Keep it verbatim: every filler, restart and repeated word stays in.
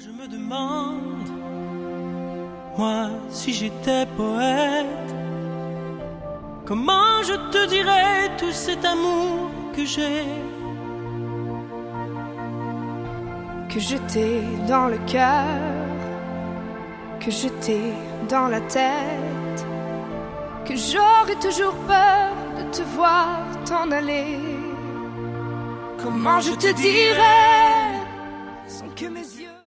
je me demande, moi, si j'étais poète, comment je te dirais tout cet amour que j'ai, que je t'ai dans le cœur, que je t'ai dans la tête, que j'aurais toujours peur de te voir t'en aller. Comment je te dirais sans que mes yeux